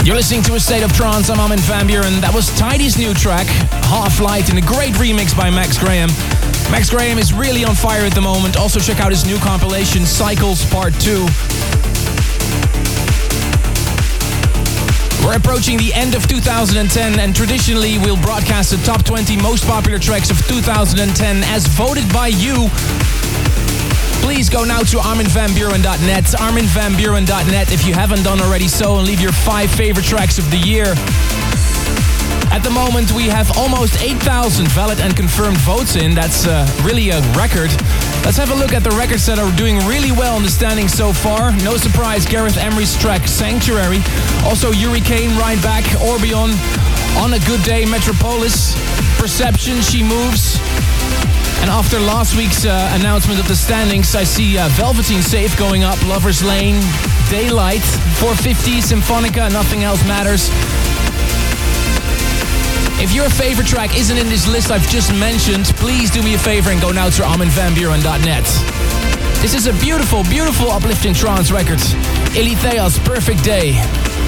You're listening to A State of Trance. I'm Armin van Buuren. That was Tidy's new track, Half Light, in a great remix by Max Graham. Max Graham is really on fire at the moment. Also check out his new compilation, Cycles Part 2. We're approaching the end of 2010, and traditionally we'll broadcast the top 20 most popular tracks of 2010 as voted by you. Please go now to arminvanbuuren.net, arminvanbuuren.net if you haven't done already so, and leave your 5 favorite tracks of the year. At the moment we have almost 8,000 valid and confirmed votes in. That's really a record. Let's have a look at the records that are doing really well in the standings so far. No surprise, Gareth Emery's track Sanctuary. Also Hurricane, Right Back, Orbion, On a Good Day, Metropolis, Perception, She Moves. And after last week's announcement of the standings, I see Velveteen Safe going up, Lover's Lane, Daylight, 450, Symphonica, Nothing Else Matters. If your favorite track isn't in this list I've just mentioned, please do me a favor and go now to arminvanbuuren.net. This is a beautiful, beautiful uplifting trance record. Illy Theos, Perfect Day.